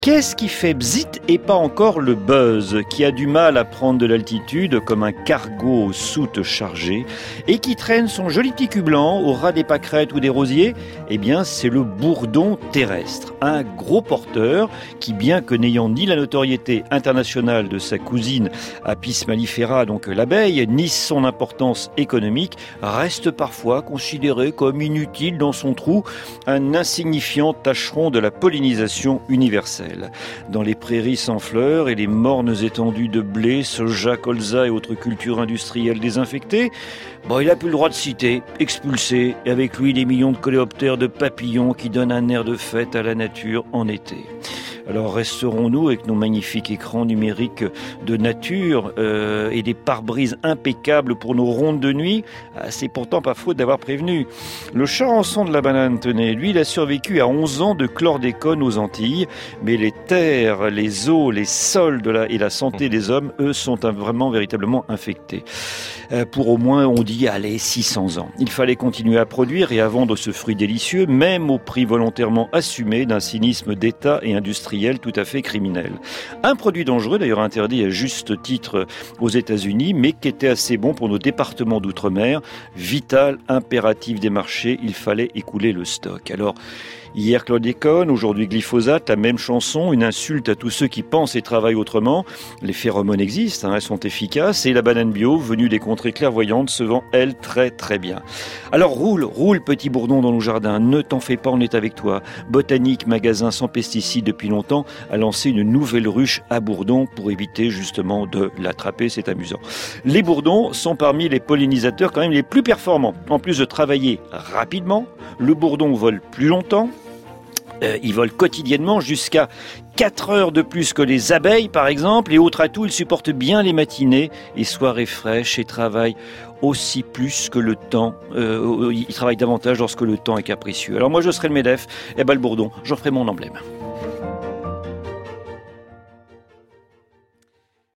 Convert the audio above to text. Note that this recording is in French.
Qu'est-ce qui fait bzit et pas encore le buzz, qui a du mal à prendre de l'altitude comme un cargo aux soutes chargées et qui traîne son joli petit cul blanc au ras des pâquerettes ou des rosiers? Eh bien, c'est le bourdon terrestre, un gros porteur qui, bien que n'ayant ni la notoriété internationale de sa cousine Apis mellifera, donc l'abeille, ni son importance économique, reste parfois considéré comme inutile dans son trou, un insignifiant tâcheron de la pollinisation universelle. Dans les prairies sans fleurs et les mornes étendues de blé, soja, colza et autres cultures industrielles désinfectées, il n'a plus le droit de citer, expulsé, et avec lui des millions de coléoptères, de papillons qui donnent un air de fête à la nature en été. Alors resterons-nous avec nos magnifiques écrans numériques de nature et des pare-brises impeccables pour nos rondes de nuit? C'est pourtant pas faute d'avoir prévenu. Le charançon de la banane, tenez, lui, il a survécu à 11 ans de chlordécone aux Antilles, mais les terres, les eaux, les sols et la santé des hommes, eux, sont véritablement infectés. Pour au moins, on dit, 600 ans. Il fallait continuer à produire et à vendre ce fruit délicieux, même au prix volontairement assumé d'un cynisme d'État et industriel tout à fait criminel. Un produit dangereux, d'ailleurs interdit à juste titre aux États-Unis, mais qui était assez bon pour nos départements d'outre-mer. Vital, impératif des marchés, il fallait écouler le stock. Alors, hier chlordécone, aujourd'hui glyphosate, la même chanson, une insulte à tous ceux qui pensent et travaillent autrement. Les phéromones existent, elles sont efficaces, et la banane bio, venue des contrées clairvoyantes, se vend, elle, très très bien. Alors roule petit bourdon dans nos jardins, ne t'en fais pas, on est avec toi. Botanique, magasin sans pesticides depuis longtemps, a lancé une nouvelle ruche à bourdon pour éviter justement de l'attraper, c'est amusant. Les bourdons sont parmi les pollinisateurs quand même les plus performants. En plus de travailler rapidement, le bourdon vole plus longtemps. Ils volent quotidiennement jusqu'à 4 heures de plus que les abeilles, par exemple. Et autre atout, ils supportent bien les matinées et soirées fraîches et travaillent aussi plus que le temps. Ils travaillent davantage lorsque le temps est capricieux. Alors moi, je serai le MEDEF. Le bourdon, j'en ferai mon emblème.